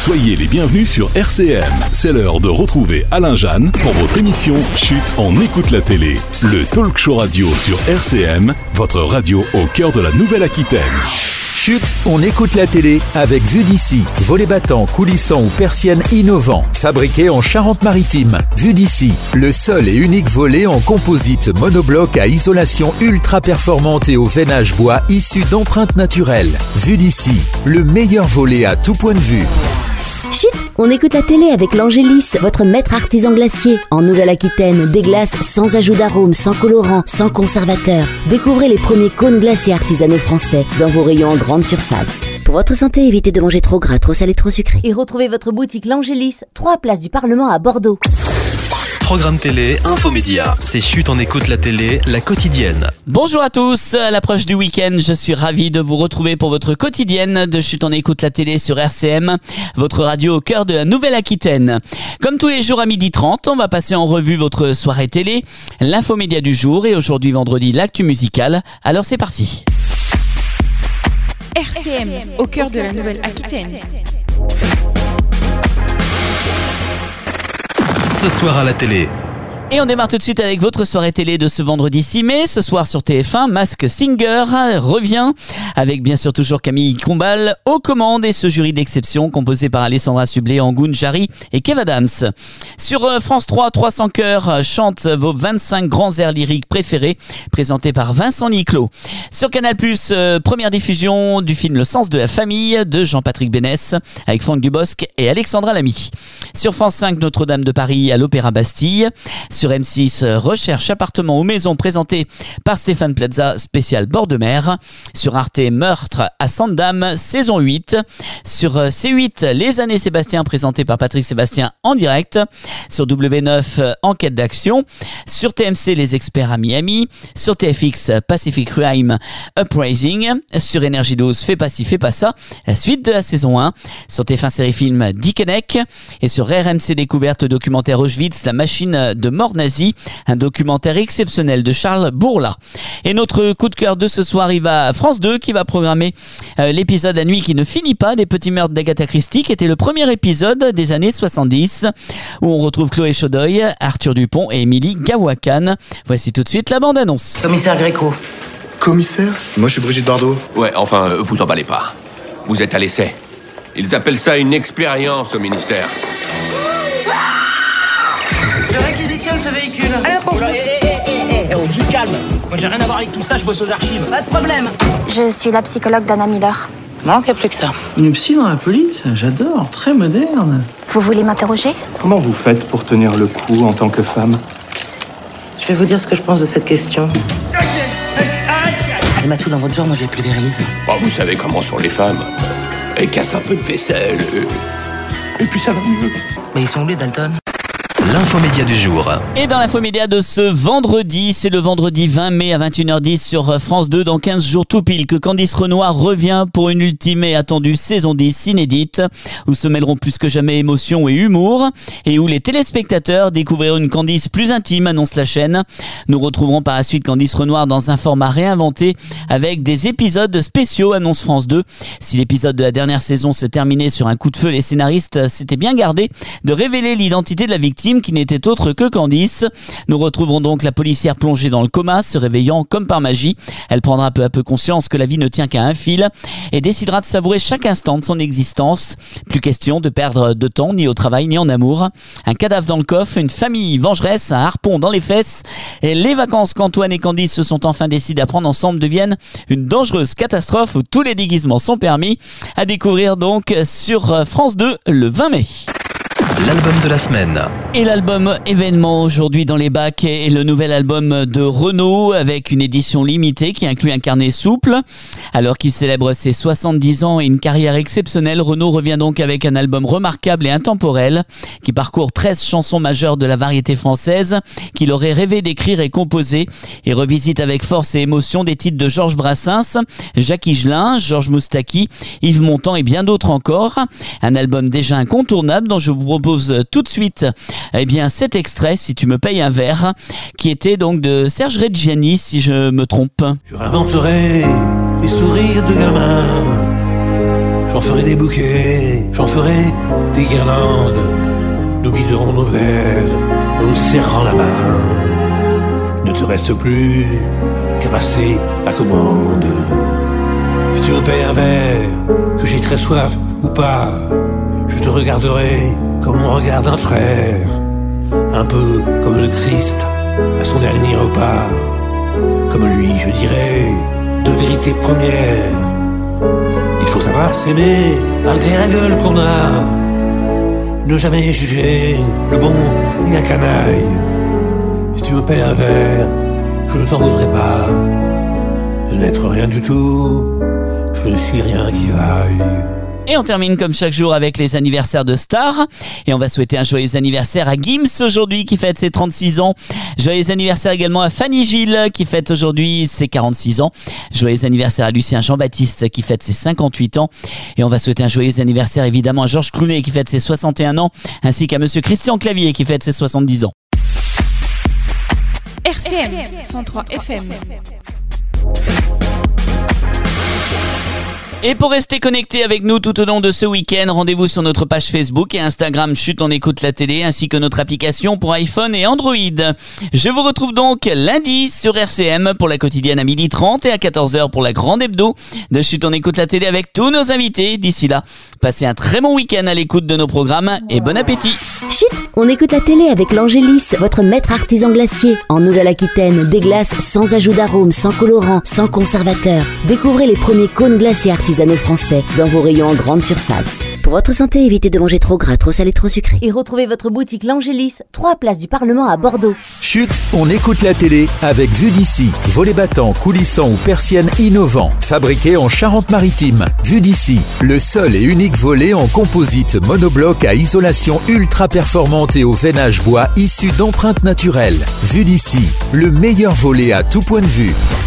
Soyez les bienvenus sur RCM. C'est l'heure de retrouver Alain Jeanne pour votre émission Chut, on écoute la télé. Le talk show radio sur RCM, votre radio au cœur de la Nouvelle-Aquitaine. Chut, on écoute la télé avec Vue d'ici. Volets battants, coulissants ou persiennes innovants. Fabriqués en Charente-Maritime. Vue d'ici, le seul et unique volet en composite monobloc à isolation ultra performante et au veinage bois issu d'empreintes naturelles. Vue d'ici, le meilleur volet à tout point de vue. Chut, on écoute la télé avec l'Angélis, votre maître artisan glacier. En Nouvelle-Aquitaine, des glaces sans ajout d'arôme, sans colorant, sans conservateur. Découvrez les premiers cônes glaciers artisanaux français dans vos rayons en grande surface. Pour votre santé, évitez de manger trop gras, trop salé, trop sucré. Et retrouvez votre boutique l'Angélis, 3 places du Parlement à Bordeaux. Programme télé, infomédia. C'est Chut, on écoute la télé, la quotidienne. Bonjour à tous, à l'approche du week-end, je suis ravi de vous retrouver pour votre quotidienne de Chut, on écoute la télé sur RCM, votre radio au cœur de la Nouvelle-Aquitaine. Comme tous les jours à 12h30, on va passer en revue votre soirée télé, l'infomédia du jour et aujourd'hui vendredi, l'actu musicale. Alors c'est parti. RCM, au cœur de la Nouvelle-Aquitaine. Ce soir à la télé. Et on démarre tout de suite avec votre soirée télé de ce vendredi 6 mai. Ce soir sur TF1, Masked Singer revient avec bien sûr toujours Camille Combal aux commandes et ce jury d'exception composé par Alessandra Sublet, Angoune Jarry et Kev Adams. Sur France 3, 300 cœurs chante vos 25 grands airs lyriques préférés présentés par Vincent Niclot. Sur Canal+, première diffusion du film Le sens de la famille de Jean-Patrick Bénès avec Franck Dubosc et Alexandra Lamy. Sur France 5, Notre-Dame de Paris à l'Opéra Bastille. Sur M6, Recherche appartement ou maison présenté par Stéphane Plaza, spécial bord de mer. Sur Arte, Meurtre à Sandam, saison 8. Sur C8, Les années Sébastien présenté par Patrick Sébastien en direct. Sur W9, Enquête d'action. Sur TMC, Les experts à Miami. Sur TFX, Pacific Crime Uprising. Sur Énergie 12, Fais pas ci, fais pas ça, la suite de la saison 1. Sur TF1 Série Film, Dickeneck. Et sur RMC Découverte, documentaire Auschwitz, la machine de mort nazi, un documentaire exceptionnel de Charles Bourla. Et notre coup de cœur de ce soir, il va à France 2 qui va programmer l'épisode La nuit qui ne finit pas des petits meurtres d'Agatha Christie, qui était le premier épisode des années 70 où on retrouve Chloé Chaudeuil, Arthur Dupont et Émilie Gawakan. Voici tout de suite la bande-annonce. Commissaire Gréco. Commissaire ? Moi je suis Brigitte Bardot. Ouais, enfin, vous emballez pas. Vous êtes à l'essai. Ils appellent ça une expérience au ministère. Je réquisitionne ce véhicule. Allez, Oh, du calme. Moi, j'ai rien à voir avec tout ça, je bosse aux archives. pas de problème. Je suis la psychologue d'Anna Miller. Manque plus que ça. Une psy dans la police, j'adore, très moderne. Vous voulez m'interroger ? Comment vous faites pour tenir le coup en tant que femme ? Je vais vous dire ce que je pense de cette question. Elle m'a tout dans votre genre, moi je les pulvérise. Oh, vous savez comment sont les femmes. Elles cassent un peu de vaisselle. Et puis ça va mieux. Mais ils sont où les Dalton ? L'infomédia du jour. Et dans l'infomédia de ce vendredi, c'est le vendredi 20 mai à 21h10 sur France 2, dans 15 jours tout pile, que Candice Renoir revient pour une ultime et attendue saison 10 inédite, où se mêleront plus que jamais émotion et humour, et où les téléspectateurs découvriront une Candice plus intime, annonce la chaîne. Nous retrouverons par la suite Candice Renoir dans un format réinventé, avec des épisodes spéciaux, annonce France 2. Si l'épisode de la dernière saison se terminait sur un coup de feu, les scénaristes s'étaient bien gardés de révéler l'identité de la victime, qui n'était autre que Candice. Nous retrouverons donc la policière plongée dans le coma, se réveillant comme par magie. Elle prendra peu à peu conscience que la vie ne tient qu'à un fil et décidera de savourer chaque instant de son existence. Plus question de perdre de temps, ni au travail, ni en amour. Un cadavre dans le coffre, une famille vengeresse, un harpon dans les fesses. Et les vacances qu'Antoine et Candice se sont enfin décidés à prendre ensemble deviennent une dangereuse catastrophe où tous les déguisements sont permis. À découvrir donc sur France 2 le 20 mai. L'album de la semaine. Et l'album événement aujourd'hui dans les bacs est le nouvel album de Renaud avec une édition limitée qui inclut un carnet souple. Alors qu'il célèbre ses 70 ans et une carrière exceptionnelle, Renaud revient donc avec un album remarquable et intemporel qui parcourt 13 chansons majeures de la variété française qu'il aurait rêvé d'écrire et composer, et revisite avec force et émotion des titres de Georges Brassens, Jacques Higelin, Georges Moustaki, Yves Montand et bien d'autres encore. Un album déjà incontournable dont je vous propose tout de suite cet extrait, Si tu me payes un verre, qui était donc de Serge Reggiani, si je me trompe. Je réinventerai les sourires de gamin, J'en ferai des bouquets, j'en ferai des guirlandes. Nous viderons nos verres en nous serrant la main. Il ne te reste plus qu'à passer la commande. Si tu me payes un verre, que j'ai très soif ou pas, je te regarderai comme on regarde un frère. Un peu comme le Christ à son dernier repas. Comme lui, je dirais, de vérité première. Il faut savoir s'aimer, malgré la gueule qu'on a. Ne jamais juger le bon ni la canaille. Si tu me paies un verre, je ne t'en voudrais pas. De n'être rien du tout, je ne suis rien qui vaille. Et on termine comme chaque jour avec les anniversaires de stars. Et on va souhaiter un joyeux anniversaire à Gims aujourd'hui qui fête ses 36 ans. Joyeux anniversaire également à Fanny Gilles qui fête aujourd'hui ses 46 ans. Joyeux anniversaire à Lucien Jean-Baptiste qui fête ses 58 ans. Et on va souhaiter un joyeux anniversaire évidemment à Georges Clooney qui fête ses 61 ans. Ainsi qu'à monsieur Christian Clavier qui fête ses 70 ans. RCM 103 FM. Et pour rester connecté avec nous tout au long de ce week-end, rendez-vous sur notre page Facebook et Instagram Chut on écoute la télé, ainsi que notre application pour iPhone et Android. Je vous retrouve donc lundi sur RCM pour la quotidienne à 12h30 et à 14h pour la grande hebdo de Chut on écoute la télé avec tous nos invités. D'ici là, passez un très bon week-end à l'écoute de nos programmes et bon appétit. Chut, on écoute la télé avec l'Angélis, votre maître artisan glacier. En Nouvelle-Aquitaine, des glaces sans ajout d'arôme, sans colorant, sans conservateur. Découvrez les premiers cônes glaciers artisanaux français dans vos rayons en grande surface. Pour votre santé, évitez de manger trop gras, trop salé, trop sucré. Et retrouvez votre boutique l'Angélis, 3 places du Parlement à Bordeaux. Chut, on écoute la télé avec Vue d'ici. Volets battants, coulissants ou persiennes innovants. Fabriqués en Charente-Maritime. Vue d'ici, le seul et unique volet en composite monobloc à isolation ultra performante et au veinage bois issu d'empreintes naturelles. Vue d'ici, le meilleur volet à tout point de vue.